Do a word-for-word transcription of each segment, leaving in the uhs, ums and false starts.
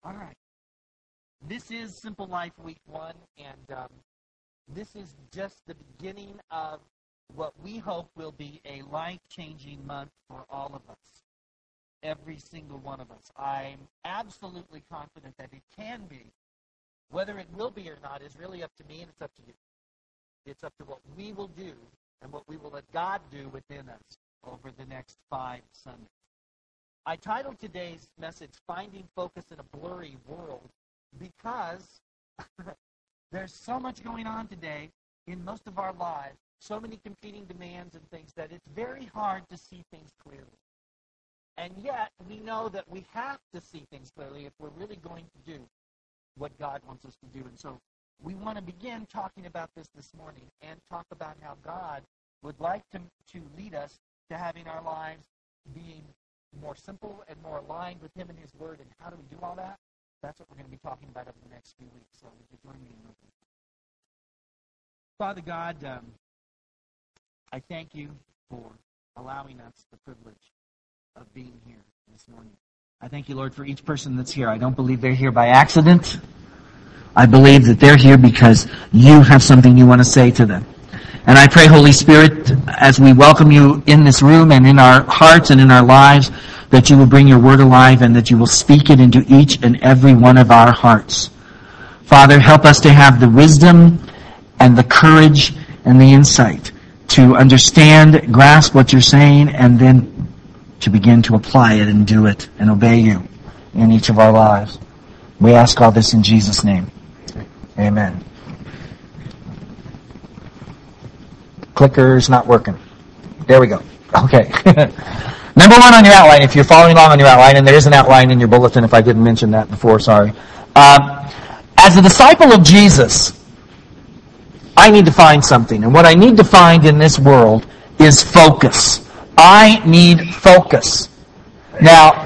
All right. This is Simple Life Week one, and um, this is just the beginning of what we hope will be a life-changing month for all of us, every single one of us. I'm absolutely confident that it can be. Whether it will be or not is really up to me, and it's up to you. It's up to what we will do and what we will let God do within us over the next five Sundays. I titled today's message, Finding Focus in a Blurry World, because there's so much going on today in most of our lives, so many competing demands and things, that it's very hard to see things clearly. And yet, we know that we have to see things clearly if we're really going to do what God wants us to do. And so we want to begin talking about this this morning and talk about how God would like to, to lead us to having our lives being more simple and more aligned with Him and His Word. And how do we do all that? That's what we're going to be talking about over the next few weeks. So would you join me in a moment? Father God, um, I thank you for allowing us the privilege of being here this morning. I thank you, Lord, for each person that's here. I don't believe they're here by accident. I believe that they're here because you have something you want to say to them. And I pray, Holy Spirit, as we welcome you in this room and in our hearts and in our lives, that you will bring your word alive and that you will speak it into each and every one of our hearts. Father, help us to have the wisdom and the courage and the insight to understand, grasp what you're saying, and then to begin to apply it and do it and obey you in each of our lives. We ask all this in Jesus' name. Amen. Clicker's not working. There we go. Okay. Number one on your outline, if you're following along on your outline, and there is an outline in your bulletin if I didn't mention that before, sorry. Um, as a disciple of Jesus, I need to find something. And what I need to find in this world is focus. I need focus. Now,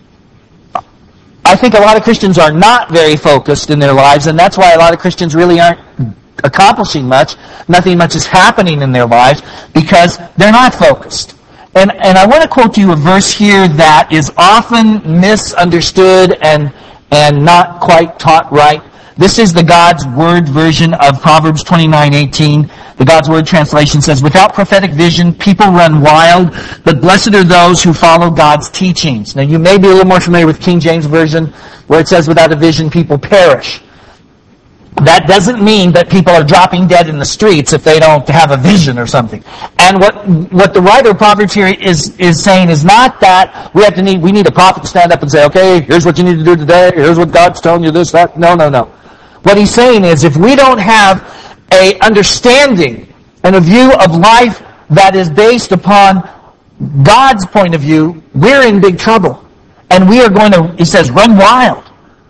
I think a lot of Christians are not very focused in their lives, and that's why a lot of Christians really aren't accomplishing much. Nothing much is happening in their lives because they're not focused. And and I want to quote you a verse here that is often misunderstood and and not quite taught right. This is the God's Word version of Proverbs twenty-nine eighteen. The God's Word translation says, "Without prophetic vision, people run wild, but blessed are those who follow God's teachings." Now, you may be a little more familiar with King James Version, where it says, "Without a vision, people perish." That doesn't mean that people are dropping dead in the streets if they don't have a vision or something. And what what the writer of Proverbs here is is saying is not that we have to need we need a prophet to stand up and say, "Okay, here's what you need to do today. Here's what God's telling you this, that." No, no, no. What he's saying is if we don't have a understanding and a view of life that is based upon God's point of view, we're in big trouble. And we are going to, he says, run wild.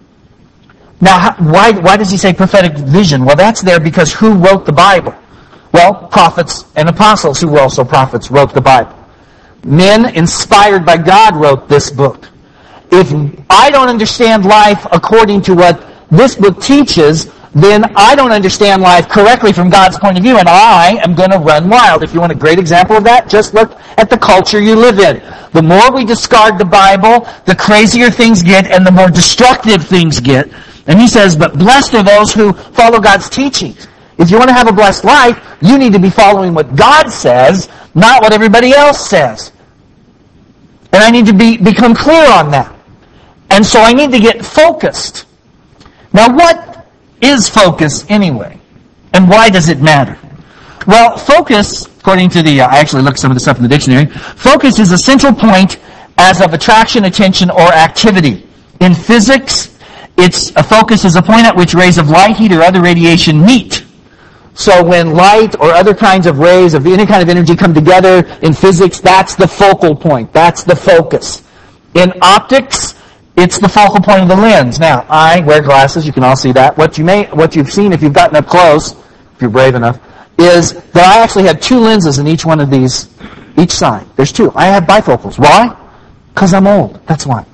Now, how, why, why does he say prophetic vision? Well, that's there because who wrote the Bible? Well, prophets and apostles who were also prophets wrote the Bible. Men inspired by God wrote this book. If I don't understand life according to what this book teaches, then I don't understand life correctly from God's point of view, and I am going to run wild. If you want a great example of that, just look at the culture you live in. The more we discard the Bible, the crazier things get, and the more destructive things get. And he says, but blessed are those who follow God's teachings. If you want to have a blessed life, you need to be following what God says, not what everybody else says. And I need to be become clear on that. And so I need to get focused. Now, what is focus anyway? And why does it matter? Well, focus, according to the, uh, I actually looked some of the stuff in the dictionary, focus is a central point as of attraction, attention, or activity. In physics, it's a focus is a point at which rays of light, heat, or other radiation meet. So when light or other kinds of rays of any kind of energy come together in physics, that's the focal point. That's the focus. In optics, it's the focal point of the lens. Now, I wear glasses. You can all see that. What you may, what you've seen if you've gotten up close, if you're brave enough, is that I actually have two lenses in each one of these, each side. There's two. I have bifocals. Why? Because I'm old. That's why.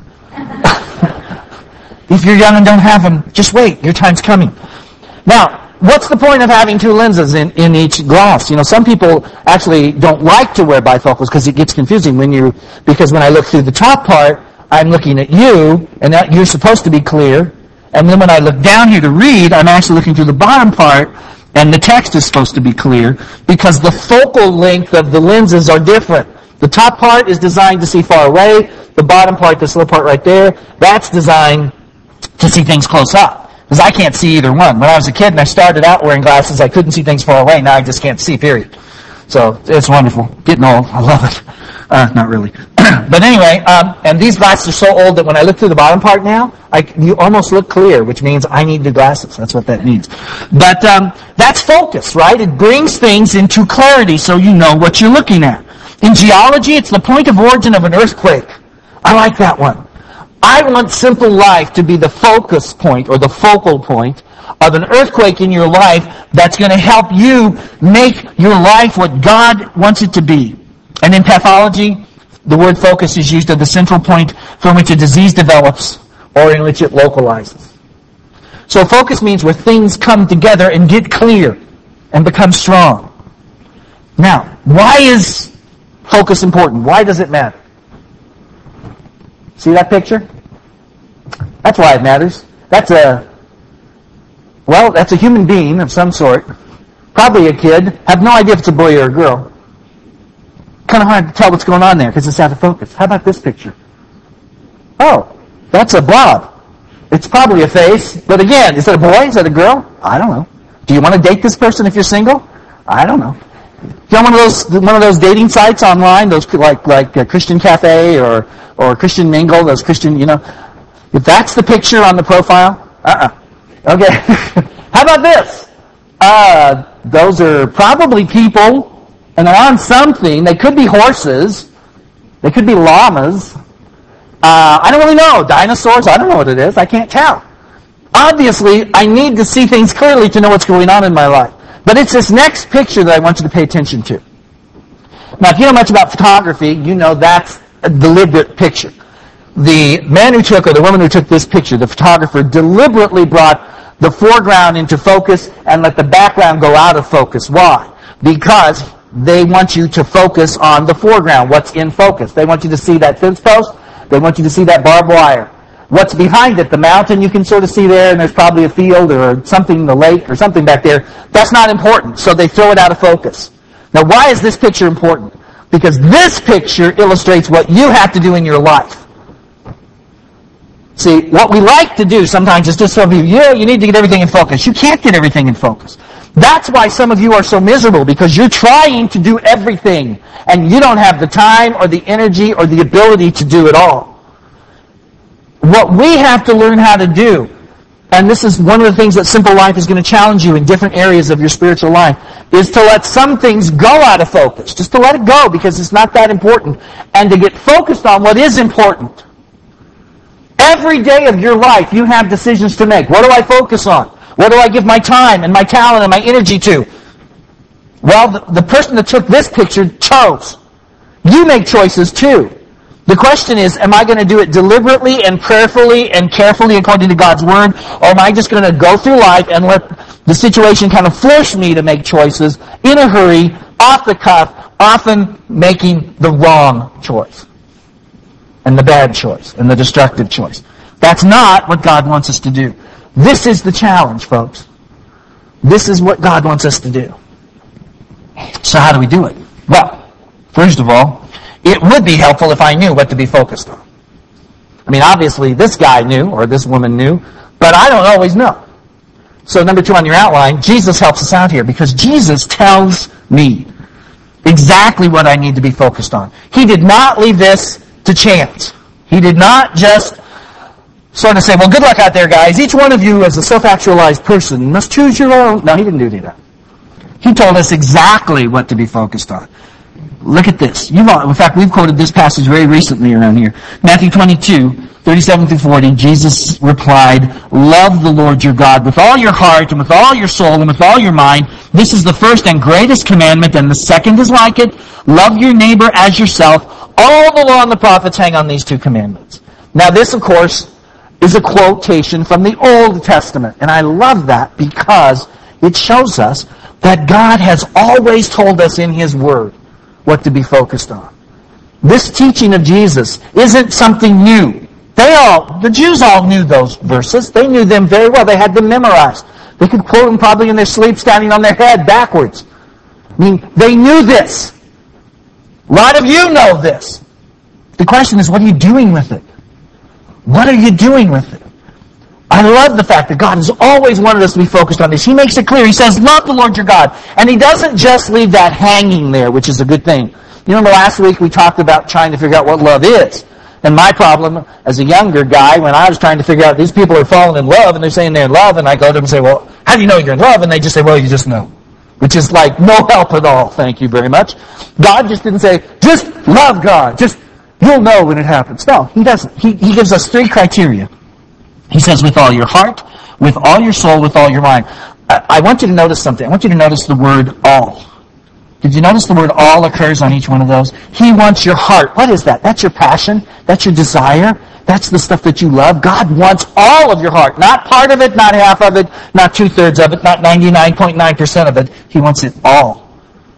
If you're young and don't have them, just wait. Your time's coming. Now, what's the point of having two lenses in, in each glass? You know, some people actually don't like to wear bifocals because it gets confusing when you, because when I look through the top part, I'm looking at you, and that you're supposed to be clear. And then when I look down here to read, I'm actually looking through the bottom part, and the text is supposed to be clear, because the focal length of the lenses are different. The top part is designed to see far away. The bottom part, this little part right there, that's designed to see things close up. Because I can't see either one. When I was a kid and I started out wearing glasses, I couldn't see things far away. Now I just can't see, period. So it's wonderful. Getting old. I love it. Uh, not really. But anyway, um, and these glasses are so old that when I look through the bottom part now, I, you almost look clear, which means I need new glasses. That's what that means. But um, that's focus, right? It brings things into clarity so you know what you're looking at. In geology, it's the point of origin of an earthquake. I like that one. I want simple life to be the focus point or the focal point of an earthquake in your life that's going to help you make your life what God wants it to be. And in pathology, the word focus is used as the central point from which a disease develops or in which it localizes. So focus means where things come together and get clear and become strong. Now, why is focus important? Why does it matter? See that picture? That's why it matters. That's a, well, that's a human being of some sort. Probably a kid. Have no idea if it's a boy or a girl. Kind of hard to tell what's going on there because it's out of focus. How about this picture? Oh, that's a blob. It's probably a face. But again, is it a boy? Is it a girl? I don't know. Do you want to date this person if you're single? I don't know. You know one of those one of those dating sites online, those like like uh, Christian Cafe or or Christian Mingle, those Christian, you know. If that's the picture on the profile, uh-uh. Okay. How about this? Uh, those are probably people, and they're on something. They could be horses. They could be llamas. Uh, I don't really know. Dinosaurs? I don't know what it is. I can't tell. Obviously, I need to see things clearly to know what's going on in my life. But it's this next picture that I want you to pay attention to. Now, if you know much about photography, you know that's a deliberate picture. The man who took, or the woman who took this picture, the photographer, deliberately brought the foreground into focus and let the background go out of focus. Why? Because they want you to focus on the foreground, what's in focus. They want you to see that fence post. They want you to see that barbed wire. What's behind it, the mountain you can sort of see there, and there's probably a field or something, the lake or something back there. That's not important, so they throw it out of focus. Now, why is this picture important? Because this picture illustrates what you have to do in your life. See, what we like to do sometimes is just tell people, yeah, you need to get everything in focus. You can't get everything in focus. That's why some of you are so miserable, because you're trying to do everything, and you don't have the time or the energy or the ability to do it all. What we have to learn how to do, and this is one of the things that Simple Life is going to challenge you in different areas of your spiritual life, is to let some things go out of focus. Just to let it go because it's not that important. And to get focused on what is important. Every day of your life you have decisions to make. What do I focus on? What do I give my time and my talent and my energy to? Well, the, the person that took this picture chose. You make choices too. The question is, am I going to do it deliberately and prayerfully and carefully according to God's Word, or am I just going to go through life and let the situation kind of force me to make choices in a hurry, off the cuff, often making the wrong choice, and the bad choice, and the destructive choice? That's not what God wants us to do. This is the challenge, folks. This is what God wants us to do. So how do we do it? Well, first of all, it would be helpful if I knew what to be focused on. I mean, obviously, this guy knew, or this woman knew, but I don't always know. So number two on your outline, Jesus helps us out here, because Jesus tells me exactly what I need to be focused on. He did not leave this to chance. He did not just sort of say, well, good luck out there, guys. Each one of you as a self-actualized person must choose your own. No, he didn't do that. He told us exactly what to be focused on. Look at this. You've all, in fact, we've quoted this passage very recently around here. Matthew twenty-two, thirty-seven through forty, Jesus replied, love the Lord your God with all your heart and with all your soul and with all your mind. This is the first and greatest commandment, and the second is like it. Love your neighbor as yourself. All the law and the prophets hang on these two commandments. Now this, of course, is a quotation from the Old Testament. And I love that because it shows us that God has always told us in His Word what to be focused on. This teaching of Jesus isn't something new. They all, the Jews all knew those verses. They knew them very well. They had them memorized. They could quote them probably in their sleep, standing on their head backwards. I mean, they knew this. A lot of you know this. The question is, what are you doing with it? What are you doing with it? I love the fact that God has always wanted us to be focused on this. He makes it clear. He says, love the Lord your God. And He doesn't just leave that hanging there, which is a good thing. You remember last week we talked about trying to figure out what love is. And my problem as a younger guy, when I was trying to figure out, these people are falling in love, and they're saying they're in love, and I go to them and say, well, how do you know you're in love? And they just say, well, you just know. Which is like no help at all, thank you very much. God just didn't say, just love God. Just, you'll know when it happens. No, He doesn't. He, he gives us three criteria. He says, with all your heart, with all your soul, with all your mind. I, I want you to notice something. I want you to notice the word all. Did you notice the word all occurs on each one of those? He wants your heart. What is that? That's your passion. That's your desire. That's the stuff that you love. God wants all of your heart. Not part of it, not half of it, not two-thirds of it, not ninety-nine point nine percent of it. He wants it all.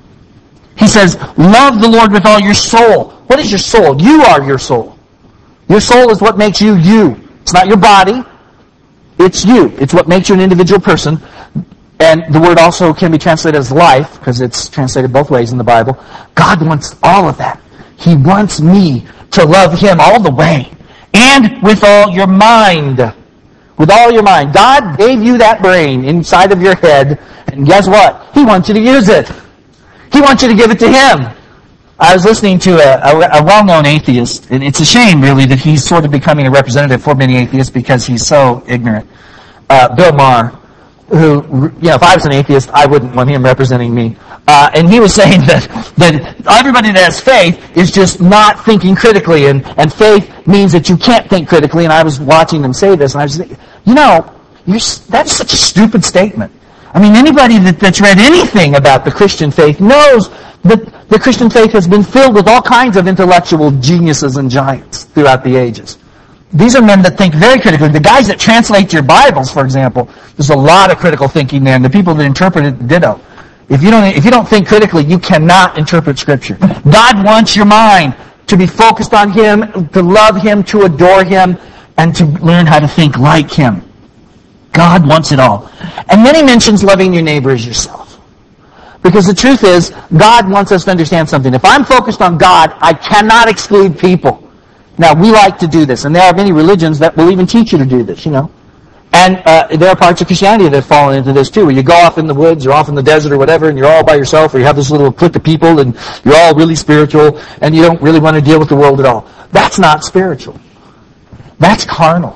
He says, love the Lord with all your soul. What is your soul? You are your soul. Your soul is what makes you you. It's not your body. It's you. It's what makes you an individual person. And the word also can be translated as life, because it's translated both ways in the Bible. God wants all of that. He wants me to love Him all the way. And with all your mind. With all your mind. God gave you that brain inside of your head, and guess what? He wants you to use it. He wants you to give it to Him. I was listening to a, a, a well-known atheist, and it's a shame, really, that he's sort of becoming a representative for many atheists because he's so ignorant. Uh, Bill Maher, who, you know, if I was an atheist, I wouldn't want him representing me. Uh, and he was saying that, that everybody that has faith is just not thinking critically, and, and faith means that you can't think critically, and I was watching them say this, and I was thinking, you know, you're, that's such a stupid statement. I mean, anybody that, that's read anything about the Christian faith knows that the Christian faith has been filled with all kinds of intellectual geniuses and giants throughout the ages. These are men that think very critically. The guys that translate your Bibles, for example, there's a lot of critical thinking there, and the people that interpret it, ditto. If you don't, if you don't think critically, you cannot interpret Scripture. God wants your mind to be focused on Him, to love Him, to adore Him, and to learn how to think like Him. God wants it all. And then He mentions loving your neighbor as yourself. Because the truth is, God wants us to understand something. If I'm focused on God, I cannot exclude people. Now, we like to do this, and there are many religions that will even teach you to do this, you know. And uh, there are parts of Christianity that have fallen into this too, where you go off in the woods or off in the desert or whatever, and you're all by yourself, or you have this little clique of people, and you're all really spiritual, and you don't really want to deal with the world at all. That's not spiritual. That's carnal.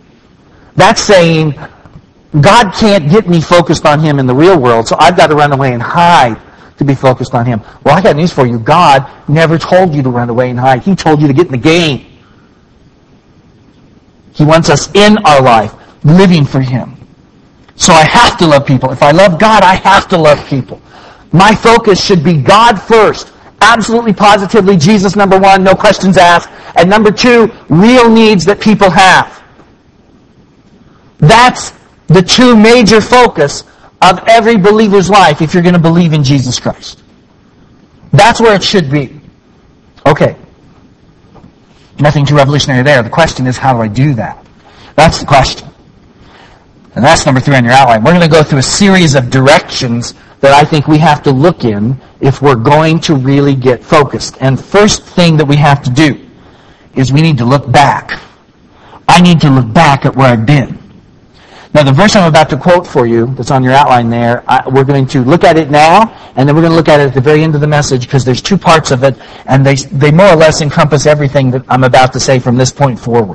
That's saying, God can't get me focused on Him in the real world, so I've got to run away and hide to be focused on Him. Well, I got news for you. God never told you to run away and hide. He told you to get in the game. He wants us in our life, living for Him. So I have to love people. If I love God, I have to love people. My focus should be God first. Absolutely, positively, Jesus number one, no questions asked. And number two, real needs that people have. That's the two major focus of every believer's life if you're going to believe in Jesus Christ. That's where it should be. Okay. Nothing too revolutionary there. The question is, how do I do that? That's the question. And that's number three on your outline. We're going to go through a series of directions that I think we have to look in if we're going to really get focused. And first thing that we have to do is we need to look back. I need to look back at where I've been. Now, the verse I'm about to quote for you, that's on your outline there, I, we're going to look at it now, and then we're going to look at it at the very end of the message, because there's two parts of it, and they, they more or less encompass everything that I'm about to say from this point forward.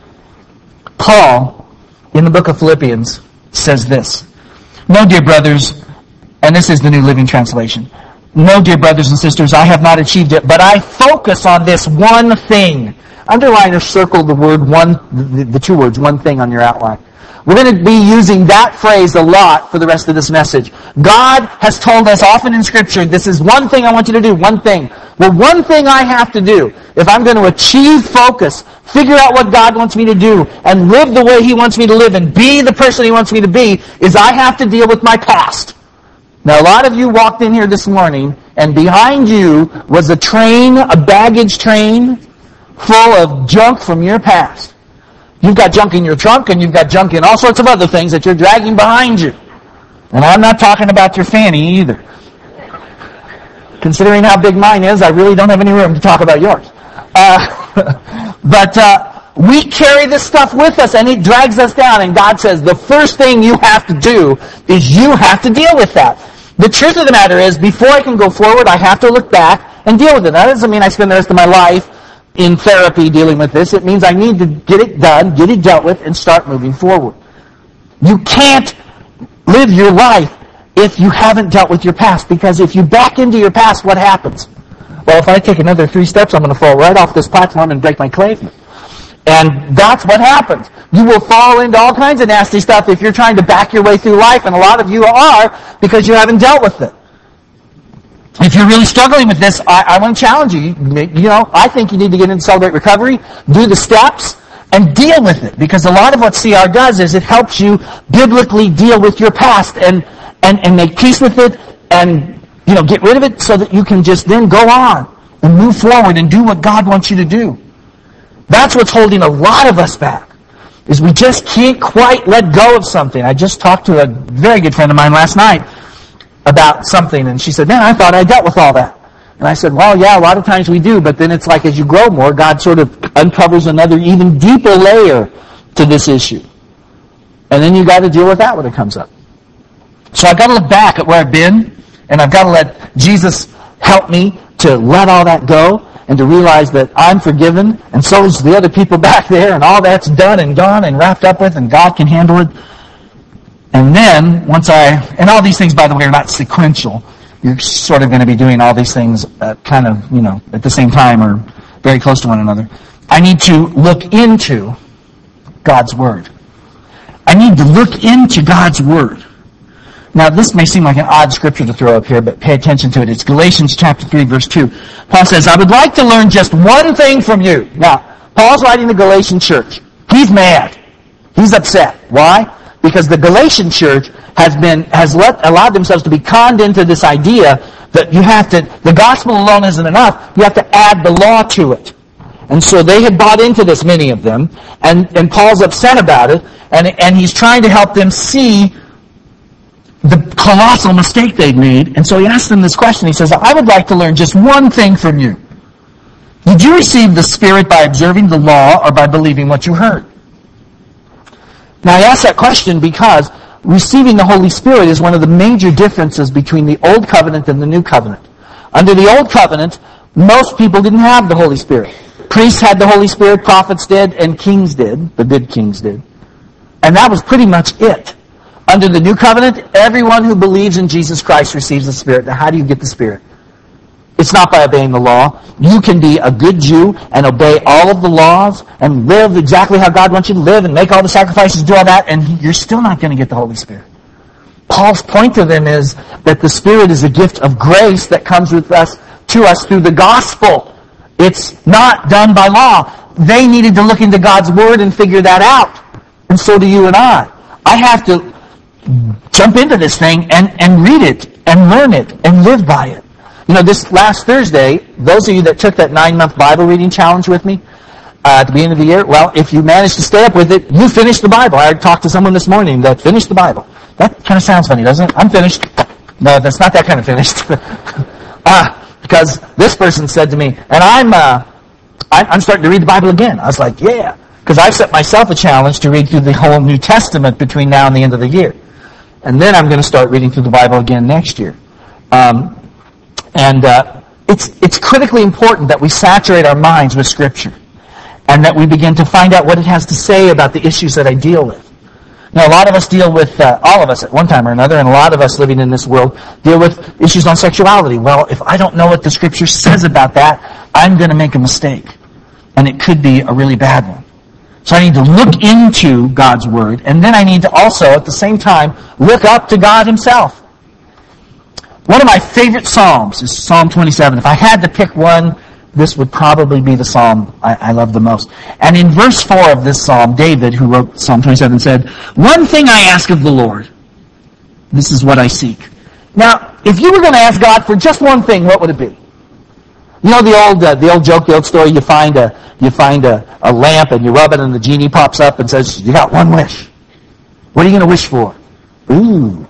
Paul, in the book of Philippians, says this, "No, dear brothers," and this is the New Living Translation, "No, dear brothers and sisters, I have not achieved it, but I focus on this one thing." Underline or circle the word one, the, the two words, one thing on your outline. We're going to be using that phrase a lot for the rest of this message. God has told us often in Scripture, this is one thing I want you to do, one thing. Well, one thing I have to do, if I'm going to achieve focus, figure out what God wants me to do, and live the way He wants me to live, and be the person He wants me to be, is I have to deal with my past. Now, a lot of you walked in here this morning, and behind you was a train, a baggage train, full of junk from your past. You've got junk in your trunk, and you've got junk in all sorts of other things that you're dragging behind you. And I'm not talking about your fanny either. Considering how big mine is, I really don't have any room to talk about yours. Uh, but uh, we carry this stuff with us, and it drags us down. And God says, the first thing you have to do is you have to deal with that. The truth of the matter is, before I can go forward, I have to look back and deal with it. That doesn't mean I spend the rest of my life in therapy dealing with this. It means I need to get it done, get it dealt with, and start moving forward. You can't live your life if you haven't dealt with your past, because if you back into your past, what happens? Well, if I take another three steps, I'm going to fall right off this platform and break my clavicle. And that's what happens. You will fall into all kinds of nasty stuff if you're trying to back your way through life, and a lot of you are, because you haven't dealt with it. If you're really struggling with this, I, I want to challenge you. You know, I think you need to get into Celebrate Recovery, do the steps, and deal with it. Because a lot of what C R does is it helps you biblically deal with your past and, and, and make peace with it and, you know, get rid of it so that you can just then go on and move forward and do what God wants you to do. That's what's holding a lot of us back, is we just can't quite let go of something. I just talked to a very good friend of mine last night about something, and she said, man, I thought I dealt with all that. And I said, well, yeah, a lot of times we do, but then it's like as you grow more, God sort of uncovers another even deeper layer to this issue. And then you got to deal with that when it comes up. So I've got to look back at where I've been, and I've got to let Jesus help me to let all that go and to realize that I'm forgiven, and so is the other people back there, and all that's done and gone and wrapped up with, and God can handle it. And then, once I, and all these things, by the way, are not sequential. You're sort of going to be doing all these things uh, kind of, you know, at the same time or very close to one another. I need to look into God's Word. I need to look into God's Word. Now, this may seem like an odd scripture to throw up here, but pay attention to it. It's Galatians chapter three, verse two. Paul says, I would like to learn just one thing from you. Now, Paul's writing to the Galatian church. He's mad. He's upset. Why? Because the Galatian church has been has let allowed themselves to be conned into this idea that you have to, the gospel alone isn't enough, you have to add the law to it. And so they had bought into this, many of them, and, and Paul's upset about it, and, and he's trying to help them see the colossal mistake they've made. And so he asked them this question. He says, I would like to learn just one thing from you. Did you receive the Spirit by observing the law or by believing what you heard? Now, I ask that question because receiving the Holy Spirit is one of the major differences between the Old Covenant and the New Covenant. Under the Old Covenant, most people didn't have the Holy Spirit. Priests had the Holy Spirit, prophets did, and kings did. The good kings did. And that was pretty much it. Under the New Covenant, everyone who believes in Jesus Christ receives the Spirit. Now, how do you get the Spirit? It's not by obeying the law. You can be a good Jew and obey all of the laws and live exactly how God wants you to live and make all the sacrifices, do all that, and you're still not going to get the Holy Spirit. Paul's point to them is that the Spirit is a gift of grace that comes with us to us through the gospel. It's not done by law. They needed to look into God's Word and figure that out. And so do you and I. I have to jump into this thing and, and read it and learn it and live by it. You know, this last Thursday, those of you that took that nine-month Bible reading challenge with me uh, at the beginning of the year, well, if you managed to stay up with it, you finished the Bible. I talked to someone this morning that finished the Bible. That kind of sounds funny, doesn't it? I'm finished. No, that's not that kind of finished. uh, because this person said to me, and I'm, uh, I'm starting to read the Bible again. I was like, yeah. Because I've set myself a challenge to read through the whole New Testament between now and the end of the year. And then I'm going to start reading through the Bible again next year. Um, and uh, it's it's critically important that we saturate our minds with Scripture and that we begin to find out what it has to say about the issues that I deal with. Now, a lot of us deal with, uh, all of us at one time or another, and a lot of us living in this world deal with issues on sexuality. Well, if I don't know what the Scripture says about that, I'm going to make a mistake. And it could be a really bad one. So I need to look into God's Word, and then I need to also, at the same time, look up to God Himself. One of my favorite Psalms is Psalm twenty-seven. If I had to pick one, this would probably be the Psalm I, I love the most. And in verse four of this Psalm, David, who wrote Psalm twenty-seven, said, one thing I ask of the Lord, this is what I seek. Now, if you were going to ask God for just one thing, what would it be? You know the old uh, the old joke, the old story. You find a you find a, a lamp and you rub it, and the genie pops up and says, "You got one wish. What are you going to wish for?" Ooh.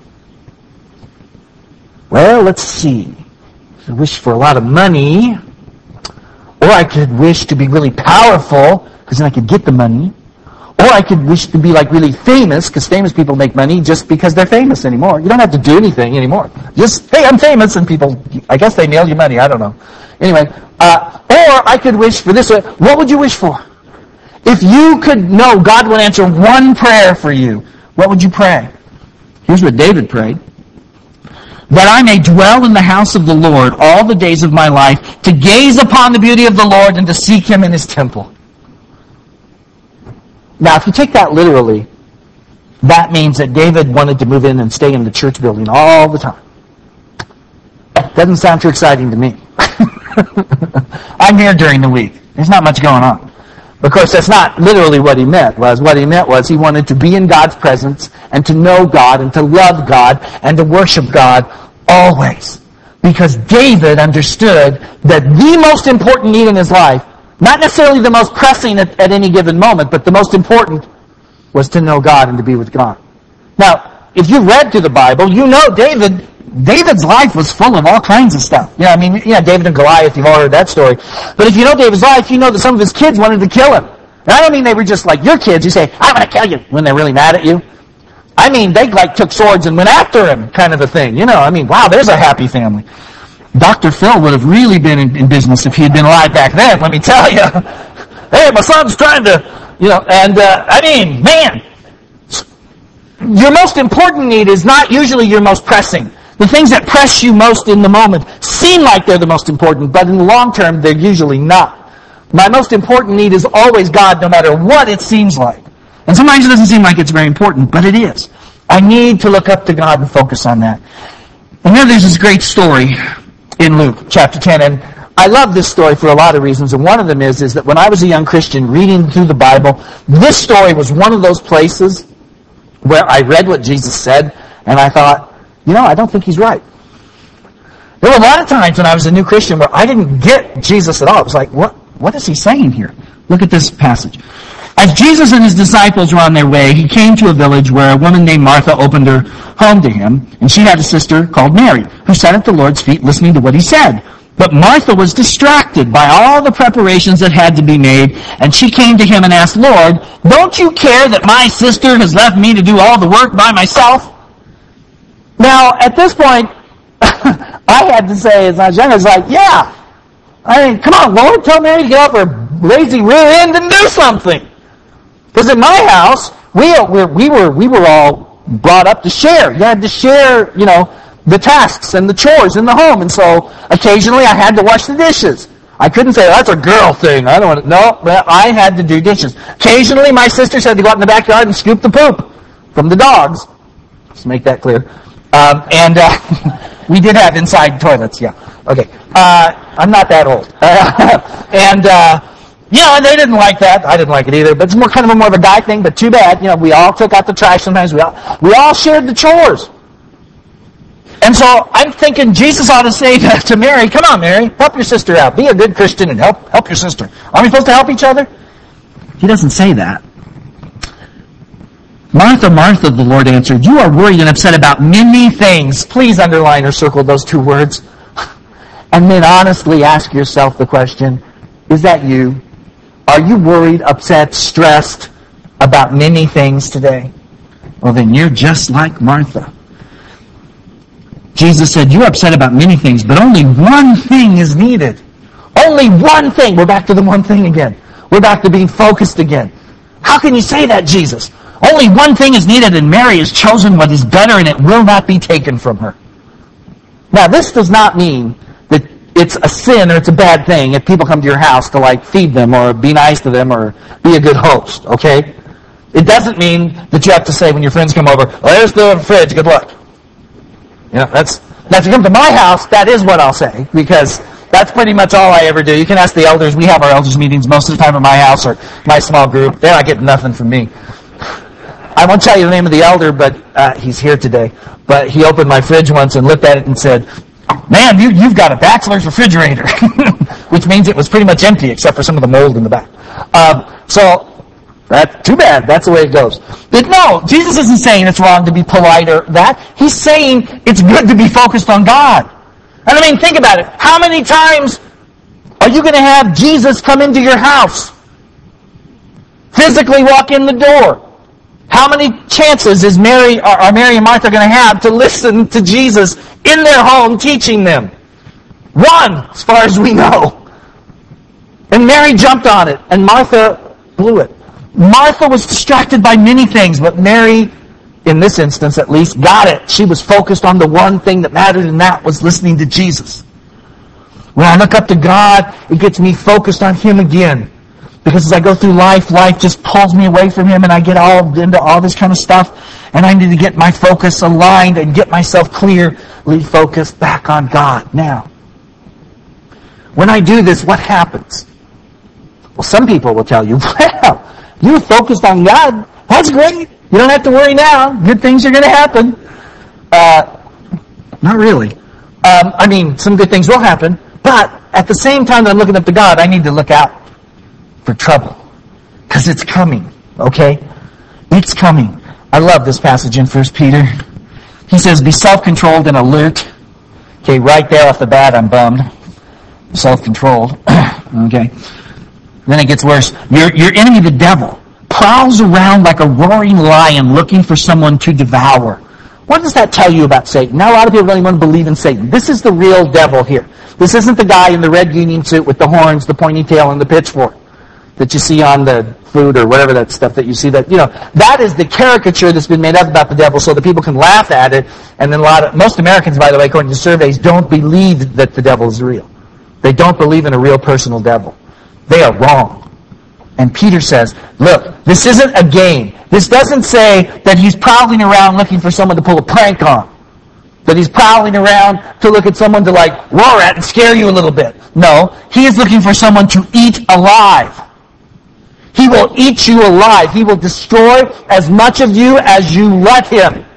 Well, let's see. I wish for a lot of money, or I could wish to be really powerful because then I could get the money. Or I could wish to be like really famous, because famous people make money just because they're famous anymore. You don't have to do anything anymore. Just, hey, I'm famous, and people, I guess they mail you money, I don't know. Anyway, uh, or I could wish for this. What would you wish for? If you could know God would answer one prayer for you, what would you pray? Here's what David prayed. That I may dwell in the house of the Lord all the days of my life, to gaze upon the beauty of the Lord and to seek Him in His temple. Now, if you take that literally, that means that David wanted to move in and stay in the church building all the time. Doesn't sound too exciting to me. I'm here during the week. There's not much going on. Of course, that's not literally what he meant. Was what he meant was he wanted to be in God's presence and to know God and to love God and to worship God always. Because David understood that the most important need in his life, not necessarily the most pressing at, at any given moment, but the most important was to know God and to be with God. Now, if you read through the Bible, you know David, David's life was full of all kinds of stuff. Yeah, I mean, yeah, David and Goliath, you've all heard that story. But if you know David's life, you know that some of his kids wanted to kill him. And I don't mean they were just like your kids. You say, I'm going to kill you, when they're really mad at you. I mean, they like took swords and went after him, kind of a thing. You know, I mean, wow, there's a happy family. Doctor Phil would have really been in, in business if he had been alive back then, let me tell you. Hey, my son's trying to, you know, and, uh, I mean, man, your most important need is not usually your most pressing. The things that press you most in the moment seem like they're the most important, but in the long term, they're usually not. My most important need is always God, no matter what it seems like. And sometimes it doesn't seem like it's very important, but it is. I need to look up to God and focus on that. And here there's this great story in Luke chapter ten, and I love this story for a lot of reasons, and one of them is, is that when I was a young Christian reading through the Bible, this story was one of those places where I read what Jesus said, and I thought, you know, I don't think he's right. There were a lot of times when I was a new Christian where I didn't get Jesus at all. It was like, what, what is he saying here? Look at this passage. As Jesus and his disciples were on their way, he came to a village where a woman named Martha opened her home to him, and she had a sister called Mary, who sat at the Lord's feet listening to what he said. But Martha was distracted by all the preparations that had to be made, and she came to him and asked, Lord, don't you care that my sister has left me to do all the work by myself? Now, at this point, I had to say, as I was young, I was like, yeah. I mean, come on, Lord, tell Mary to get off her lazy rear end and do something. Because in my house, we were, we were we were all brought up to share. You had to share, you know, the tasks and the chores in the home. And so occasionally I had to wash the dishes. I couldn't say, that's a girl thing. I don't want to. No, I had to do dishes. Occasionally my sisters had to go out in the backyard and scoop the poop from the dogs. Let's make that clear. Um, and uh, we did have inside toilets, yeah. Okay. Uh, I'm not that old. Uh, and... Uh, Yeah, and they didn't like that. I didn't like it either. But it's more kind of a more of a guy thing. But too bad. You know, we all took out the trash sometimes. We all we all shared the chores. And so I'm thinking Jesus ought to say to, to Mary, "Come on, Mary, help your sister out. Be a good Christian and help help your sister." Aren't we supposed to help each other? He doesn't say that. Martha, Martha, the Lord answered, "You are worried and upset about many things." Please underline or circle those two words, and then honestly ask yourself the question: is that you? Are you worried, upset, stressed about many things today? Well, then you're just like Martha. Jesus said, you're upset about many things, but only one thing is needed. Only one thing. We're back to the one thing again. We're back to being focused again. How can you say that, Jesus? Only one thing is needed, and Mary has chosen what is better, and it will not be taken from her. Now, this does not mean that it's a sin or it's a bad thing if people come to your house to like feed them or be nice to them or be a good host, okay? It doesn't mean that you have to say when your friends come over, well, there's the fridge, good luck. You know, that's, now if you come to my house, that is what I'll say, because that's pretty much all I ever do. You can ask the elders. We have our elders meetings most of the time at my house or my small group. They're not getting nothing from me. I won't tell you the name of the elder, but uh, he's here today. But he opened my fridge once and looked at it and said, "Man, you, you've got a bachelor's refrigerator," which means it was pretty much empty except for some of the mold in the back. Um, so, that's too bad. That's the way it goes. But no, Jesus isn't saying it's wrong to be polite or that. He's saying it's good to be focused on God. And I mean, think about it. How many times are you going to have Jesus come into your house? Physically walk in the door? How many chances is Mary, or Mary and Martha going to have to listen to Jesus in their home teaching them? One, as far as we know. And Mary jumped on it, and Martha blew it. Martha was distracted by many things, but Mary, in this instance at least, got it. She was focused on the one thing that mattered, and that was listening to Jesus. When I look up to God, it gets me focused on Him again. Because as I go through life, life just pulls me away from Him, and I get all into all this kind of stuff. And I need to get my focus aligned and get myself clearly focused back on God. Now, when I do this, what happens? Well, some people will tell you, well, you're focused on God. That's great. You don't have to worry now. Good things are going to happen. Uh, not really. Um, I mean, some good things will happen. But at the same time that I'm looking up to God, I need to look out for trouble. Because it's coming. Okay? It's coming. I love this passage in First Peter. He says, be self-controlled and alert. Okay, right there off the bat, I'm bummed. Self-controlled. Okay. Then it gets worse. Your, your enemy, the devil, prowls around like a roaring lion looking for someone to devour. What does that tell you about Satan? Now, a lot of people don't even believe in Satan. This is the real devil here. This isn't the guy in the red union suit with the horns, the pointy tail, and the pitchfork that you see on the food or whatever that stuff that you see. That, you know, that is the caricature that's been made up about the devil so that people can laugh at it. And then a lot of, most Americans, by the way, according to surveys, don't believe that the devil is real. They don't believe in a real personal devil. They are wrong. And Peter says, look, this isn't a game. This doesn't say that he's prowling around looking for someone to pull a prank on. That he's prowling around to look at someone to like roar at and scare you a little bit. No, he is looking for someone to eat alive. He will eat you alive. He will destroy as much of you as you let him.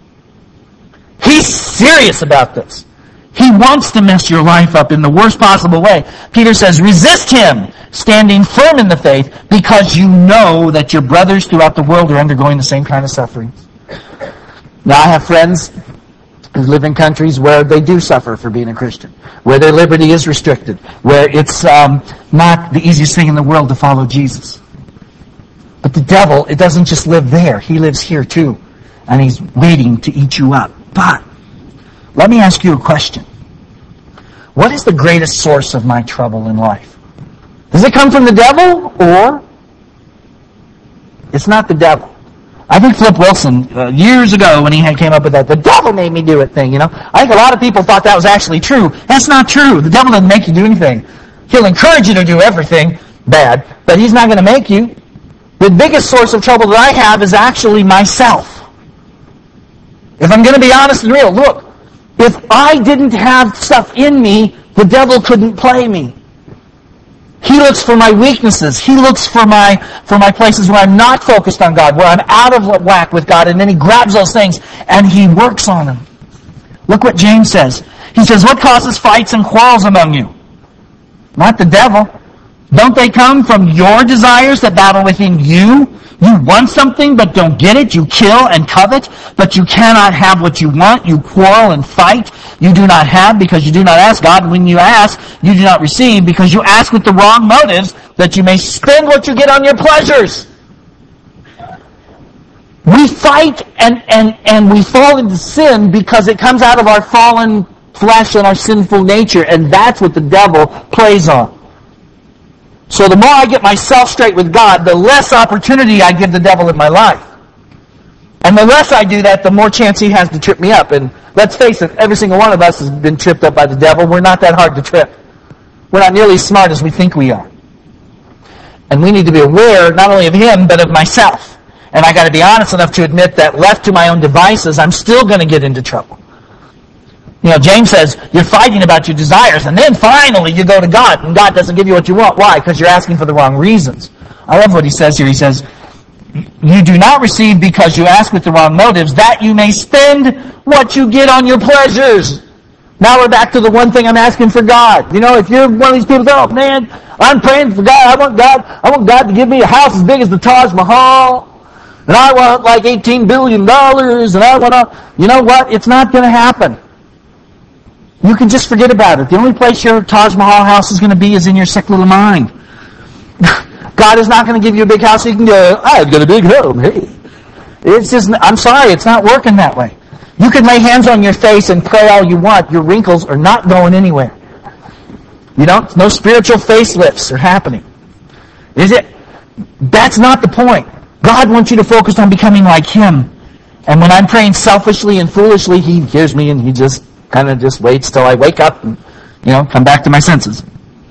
He's serious about this. He wants to mess your life up in the worst possible way. Peter says, resist him, standing firm in the faith, because you know that your brothers throughout the world are undergoing the same kind of sufferings. Now, I have friends who live in countries where they do suffer for being a Christian, where their liberty is restricted, where it's um, not the easiest thing in the world to follow Jesus. But the devil, it doesn't just live there. He lives here too, and he's waiting to eat you up. But let me ask you a question. What is the greatest source of my trouble in life? Does it come from the devil, or it's not the devil? I think Flip Wilson, uh, years ago when he had came up with that, the devil made me do it thing, you know. I think a lot of people thought that was actually true. That's not true. The devil doesn't make you do anything. He'll encourage you to do everything bad, but he's not going to make you. The biggest source of trouble that I have is actually myself. If I'm going to be honest and real, look, if I didn't have stuff in me, the devil couldn't play me. He looks for my weaknesses. He looks for my for my places where I'm not focused on God, where I'm out of whack with God, and then he grabs those things and he works on them. Look what James says. He says, what causes fights and quarrels among you? Not the devil. Don't they come from your desires that battle within you? You want something but don't get it. You kill and covet, but you cannot have what you want. You quarrel and fight. You do not have because you do not ask God. When you ask, you do not receive because you ask with the wrong motives, that you may spend what you get on your pleasures. We fight and, and, and we fall into sin because it comes out of our fallen flesh and our sinful nature, and that's what the devil plays on. So the more I get myself straight with God, the less opportunity I give the devil in my life. And the less I do that, the more chance he has to trip me up. And let's face it, every single one of us has been tripped up by the devil. We're not that hard to trip. We're not nearly as smart as we think we are. And we need to be aware not only of him, but of myself. And I got to be honest enough to admit that left to my own devices, I'm still going to get into trouble. You know, James says, you're fighting about your desires, and then finally you go to God, and God doesn't give you what you want. Why? Because you're asking for the wrong reasons. I love what he says here. He says, you do not receive because you ask with the wrong motives, that you may spend what you get on your pleasures. Now we're back to the one thing I'm asking for God. You know, if you're one of these people, oh man, I'm praying for God. I want God, I want God to give me a house as big as the Taj Mahal. And I want like eighteen billion dollars. And I want to, you know what? It's not going to happen. You can just forget about it. The only place your Taj Mahal house is going to be is in your sick little mind. God is not going to give you a big house so you can go, I've got a big home. Hey. It's just, I'm sorry, it's not working that way. You can lay hands on your face and pray all you want. Your wrinkles are not going anywhere. You don't, no spiritual facelifts are happening. Is it? That's not the point. God wants you to focus on becoming like Him. And when I'm praying selfishly and foolishly, He hears me and He just kind of just waits till I wake up and, you know, come back to my senses.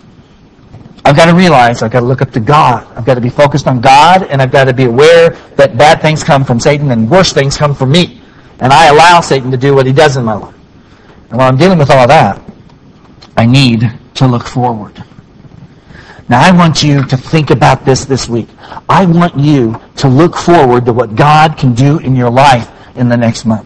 I've got to realize I've got to look up to God. I've got to be focused on God, and I've got to be aware that bad things come from Satan and worse things come from me. And I allow Satan to do what he does in my life. And while I'm dealing with all of that, I need to look forward. Now, I want you to think about this this week. I want you to look forward to what God can do in your life in the next month.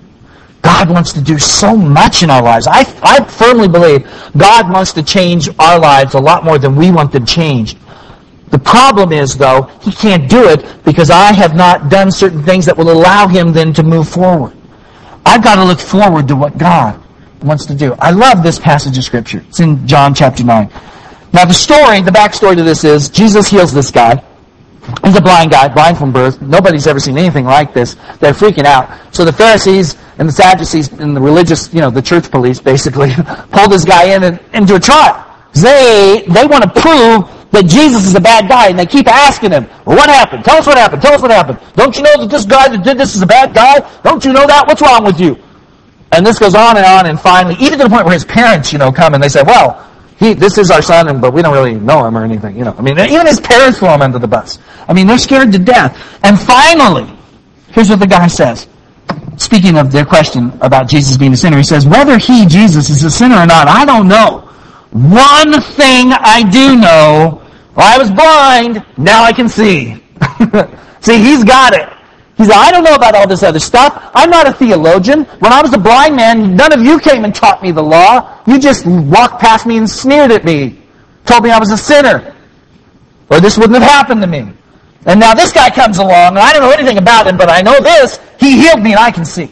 God wants to do so much in our lives. I, I firmly believe God wants to change our lives a lot more than we want them changed. The problem is, though, He can't do it because I have not done certain things that will allow Him then to move forward. I've got to look forward to what God wants to do. I love this passage of Scripture. It's in John chapter nine. Now, the story, the backstory to this is, Jesus heals this guy. He's a blind guy, blind from birth. Nobody's ever seen anything like this. They're freaking out. So the Pharisees and the Sadducees and the religious, you know, the church police, basically, pull this guy in and into a trial. They, they want to prove that Jesus is a bad guy, and they keep asking him, well, what happened? Tell us what happened. Tell us what happened. Don't you know that this guy that did this is a bad guy? Don't you know that? What's wrong with you? And this goes on and on, and finally, even to the point where his parents, you know, come and they say, well, he, this is our son, and, but we don't really know him or anything, you know. I mean, even his parents throw him under the bus. I mean, they're scared to death. And finally, here's what the guy says. Speaking of their question about Jesus being a sinner, he says, whether he, Jesus, is a sinner or not, I don't know. One thing I do know, well, I was blind, now I can see. See, he's got it. He said, I don't know about all this other stuff. I'm not a theologian. When I was a blind man, none of you came and taught me the law. You just walked past me and sneered at me, told me I was a sinner, or this wouldn't have happened to me. And now this guy comes along, and I don't know anything about him, but I know this. He healed me, and I can see.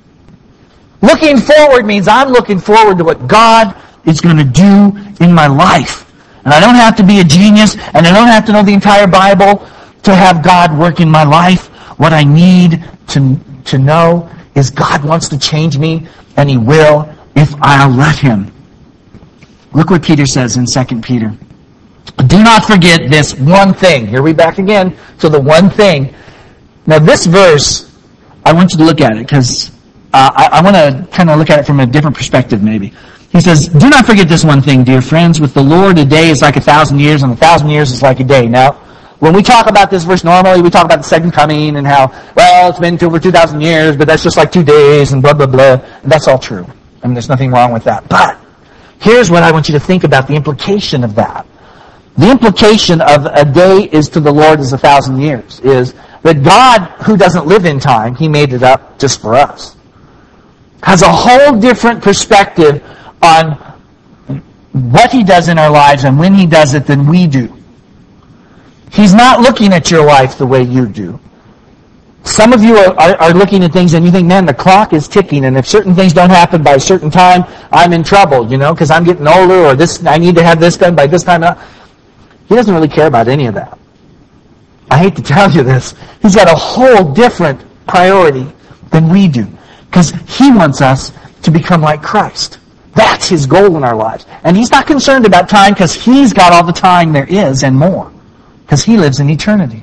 Looking forward means I'm looking forward to what God is going to do in my life. And I don't have to be a genius, and I don't have to know the entire Bible to have God work in my life. What I need to, to know is God wants to change me, and He will if I'll let Him. Look what Peter says in Second Peter. Do not forget this one thing. Here we back again to the one thing. Now this verse, I want you to look at it because uh, I, I want to kind of look at it from a different perspective maybe. He says, do not forget this one thing, dear friends. With the Lord, a day is like a thousand years, and a thousand years is like a day. Now, when we talk about this verse normally, we talk about the second coming and how, well, it's been over two thousand years, but that's just like two days and blah, blah, blah. And that's all true. I mean, there's nothing wrong with that. But here's what I want you to think about the implication of that. The implication of a day is to the Lord as a thousand years is that God, who doesn't live in time, He made it up just for us, has a whole different perspective on what He does in our lives and when He does it than we do. He's not looking at your life the way you do. Some of you are, are, are looking at things and you think, man, the clock is ticking, and if certain things don't happen by a certain time, I'm in trouble, you know, because I'm getting older, or this, I need to have this done by this time. He doesn't really care about any of that. I hate to tell you this. He's got a whole different priority than we do, because He wants us to become like Christ. That's His goal in our lives. And He's not concerned about time because He's got all the time there is and more, because He lives in eternity.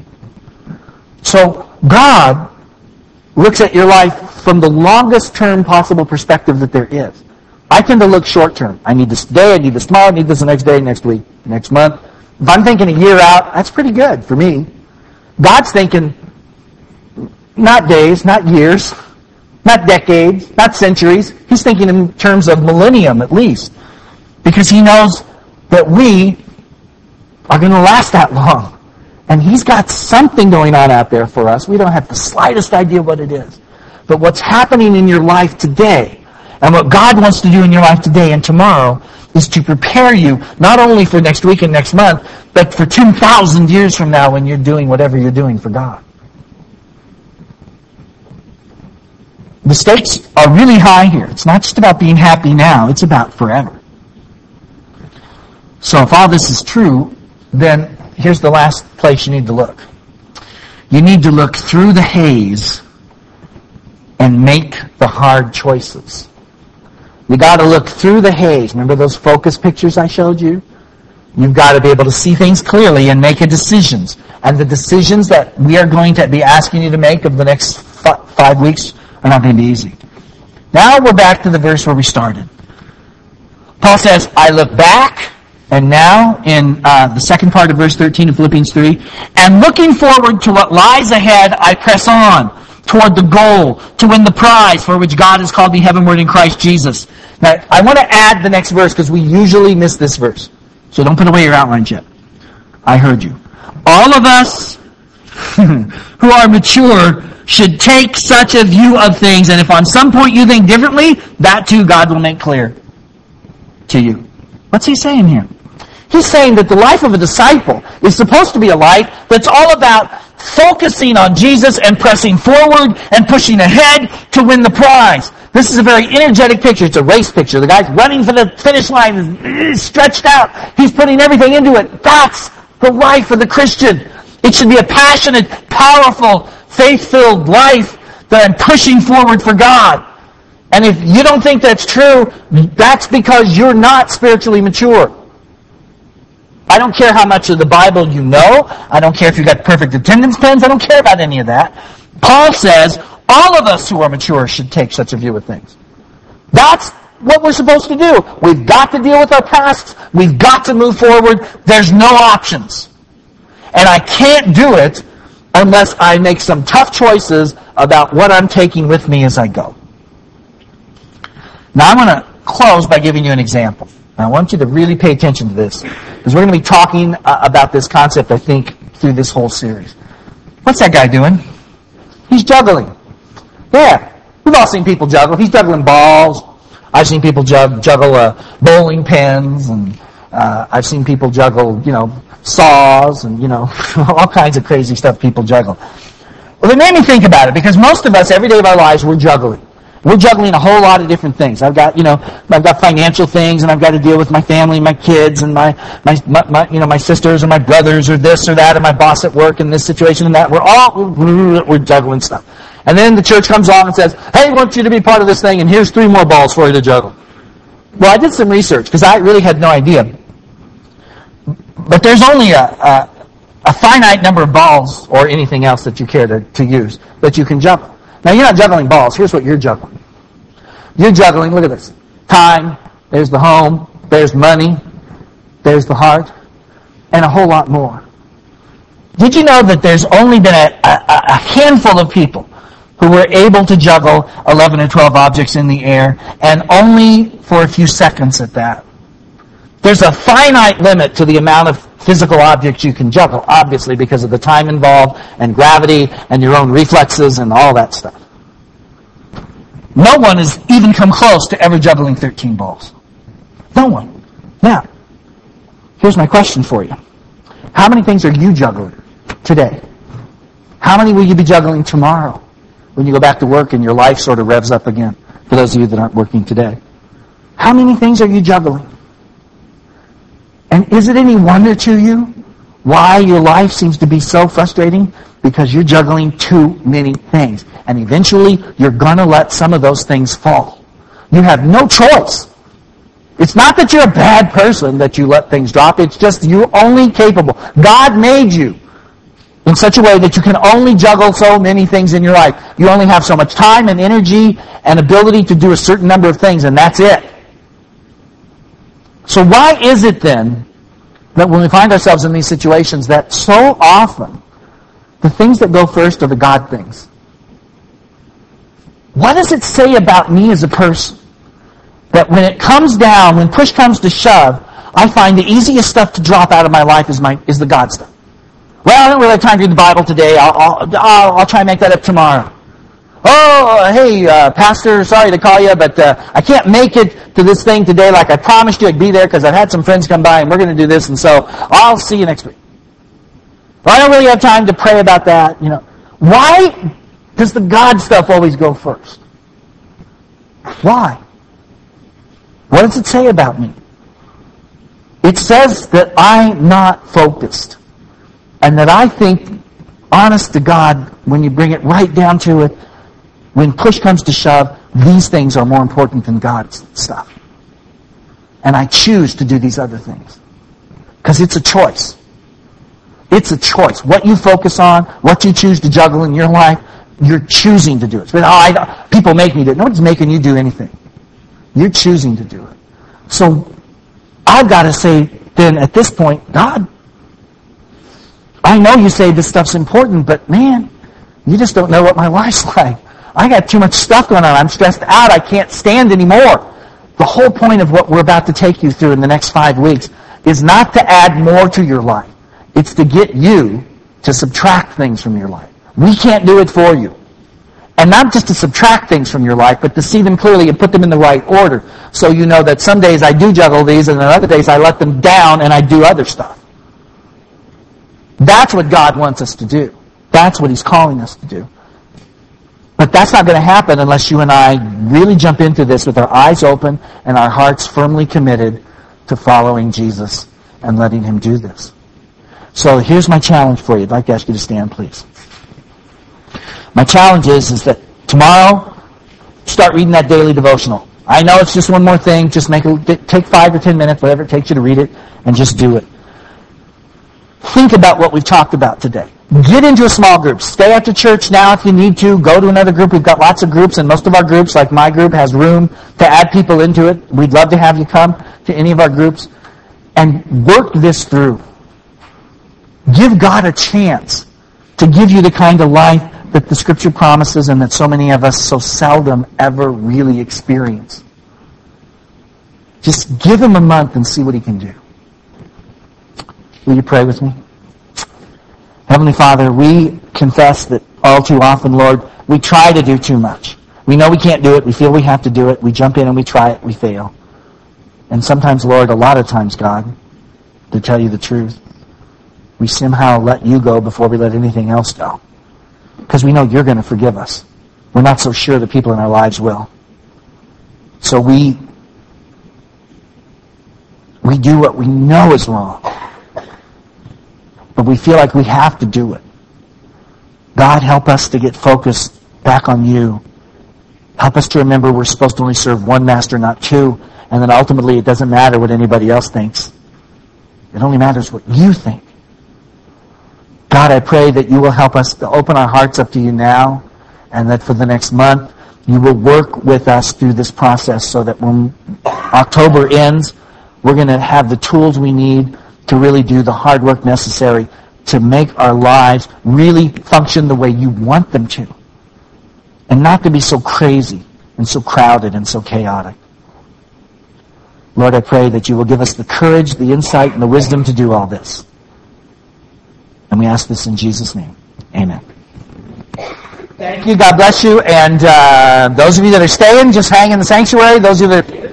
So God looks at your life from the longest term possible perspective that there is. I tend to look short term. I need this today, I need this tomorrow, I need this the next day, next week, next month. If I'm thinking a year out, that's pretty good for me. God's thinking not days, not years, not decades, not centuries. He's thinking in terms of millennium at least, because He knows that we are going to last that long. And He's got something going on out there for us. We don't have the slightest idea what it is. But what's happening in your life today, and what God wants to do in your life today and tomorrow, is to prepare you not only for next week and next month, but for two thousand years from now when you're doing whatever you're doing for God. The stakes are really high here. It's not just about being happy now. It's about forever. So if all this is true, then here's the last place you need to look. You need to look through the haze and make the hard choices. You got to look through the haze. Remember those focus pictures I showed you? You've got to be able to see things clearly and make a decisions. And the decisions that we are going to be asking you to make over the next f- five weeks are not going to be easy. Now we're back to the verse where we started. Paul says, I look back, and now in uh, the second part of verse thirteen of Philippians three, and looking forward to what lies ahead, I press on toward the goal to win the prize for which God has called me heavenward in Christ Jesus. Now, I want to add the next verse because we usually miss this verse. So don't put away your outlines yet. I heard you. All of us who are mature should take such a view of things, and if on some point you think differently, that too God will make clear to you. What's he saying here? He's saying that the life of a disciple is supposed to be a life that's all about focusing on Jesus and pressing forward and pushing ahead to win the prize. This is a very energetic picture. It's a race picture. The guy's running for the finish line, is stretched out. He's putting everything into it. That's the life of the Christian. It should be a passionate, powerful, faith-filled life that I'm pushing forward for God. And if you don't think that's true, that's because you're not spiritually mature. I don't care how much of the Bible you know. I don't care if you've got perfect attendance pens. I don't care about any of that. Paul says all of us who are mature should take such a view of things. That's what we're supposed to do. We've got to deal with our pasts. We've got to move forward. There's no options. And I can't do it unless I make some tough choices about what I'm taking with me as I go. Now I'm going to close by giving you an example. I want you to really pay attention to this, because we're going to be talking uh, about this concept, I think, through this whole series. What's that guy doing? He's juggling. Yeah, we've all seen people juggle. He's juggling balls. I've seen people jug- juggle uh, bowling pins, and uh, I've seen people juggle, you know, saws, and, you know, all kinds of crazy stuff people juggle. Well, it made me think about it, because most of us, every day of our lives, we're juggling. We're juggling a whole lot of different things. I've got, you know, I've got financial things, and I've got to deal with my family, my kids, and my, my, my, my you know, my sisters or my brothers, or this or that, and my boss at work, and this situation and that. We're all, we're juggling stuff. And then the church comes on and says, hey, I want you to be part of this thing, and here's three more balls for you to juggle. Well, I did some research, because I really had no idea. But there's only a, a, a finite number of balls, or anything else that you care to, to use, that you can juggle. Now, you're not juggling balls. Here's what you're juggling. You're juggling, look at this, time, there's the home, there's money, there's the heart, and a whole lot more. Did you know that there's only been a, a, a handful of people who were able to juggle eleven or twelve objects in the air, and only for a few seconds at that? There's a finite limit to the amount of physical objects you can juggle, obviously, because of the time involved, and gravity, and your own reflexes, and all that stuff. No one has even come close to ever juggling thirteen balls. No one. Now, here's my question for you. How many things are you juggling today? How many will you be juggling tomorrow when you go back to work and your life sort of revs up again, for those of you that aren't working today? How many things are you juggling? And is it any wonder to you why your life seems to be so frustrating? Because you're juggling too many things. And eventually, you're going to let some of those things fall. You have no choice. It's not that you're a bad person that you let things drop. It's just you're only capable. God made you in such a way that you can only juggle so many things in your life. You only have so much time and energy and ability to do a certain number of things, and that's it. So why is it then that when we find ourselves in these situations that so often the things that go first are the God things? What does it say about me as a person that when it comes down, when push comes to shove, I find the easiest stuff to drop out of my life is my is the God stuff? Well, I don't really have time to read the Bible today. I'll, I'll, I'll, I'll try and make that up tomorrow. Oh, hey, uh, Pastor, sorry to call you, but uh, I can't make it to this thing today like I promised you I'd be there because I've had some friends come by and we're going to do this, and so I'll see you next week. Well, I don't really have time to pray about that. You know, why does the God stuff always go first? Why? What does it say about me? It says that I'm not focused, and that I think, honest to God, when you bring it right down to it, when push comes to shove, these things are more important than God's stuff. And I choose to do these other things. Because it's a choice. It's a choice. What you focus on, what you choose to juggle in your life, you're choosing to do it. But, oh, I, people make me do it. Nobody's making you do anything. You're choosing to do it. So I've got to say, then at this point, God, I know you say this stuff's important, but man, you just don't know what my life's like. I got too much stuff going on. I'm stressed out. I can't stand anymore. The whole point of what we're about to take you through in the next five weeks is not to add more to your life. It's to get you to subtract things from your life. We can't do it for you. And not just to subtract things from your life, but to see them clearly and put them in the right order. So you know that some days I do juggle these, and then other days I let them down and I do other stuff. That's what God wants us to do. That's what He's calling us to do. But that's not going to happen unless you and I really jump into this with our eyes open and our hearts firmly committed to following Jesus and letting Him do this. So here's my challenge for you. I'd like to ask you to stand, please. My challenge is, is that tomorrow, start reading that daily devotional. I know it's just one more thing. Just make it, take five or ten minutes, whatever it takes you to read it, and just do it. Think about what we've talked about today. Get into a small group. Stay after church now if you need to. Go to another group. We've got lots of groups, and most of our groups, like my group, has room to add people into it. We'd love to have you come to any of our groups and work this through. Give God a chance to give you the kind of life that the Scripture promises and that so many of us so seldom ever really experience. Just give Him a month and see what He can do. Will you pray with me? Heavenly Father, we confess that all too often, Lord, we try to do too much. We know we can't do it. We feel we have to do it. We jump in and we try it. We fail. And sometimes, Lord, a lot of times, God, to tell you the truth, we somehow let you go before we let anything else go. Because we know you're going to forgive us. We're not so sure that people in our lives will. So we, we do what we know is wrong. But we feel like we have to do it. God, help us to get focused back on you. Help us to remember we're supposed to only serve one master, not two, and that ultimately it doesn't matter what anybody else thinks. It only matters what you think. God, I pray that you will help us to open our hearts up to you now, and that for the next month you will work with us through this process so that when October ends, we're going to have the tools we need to really do the hard work necessary to make our lives really function the way you want them to. And not to be so crazy and so crowded and so chaotic. Lord, I pray that you will give us the courage, the insight, and the wisdom to do all this. And we ask this in Jesus' name. Amen. Thank you. God bless you. And uh, those of you that are staying, just hang in the sanctuary. Those of you that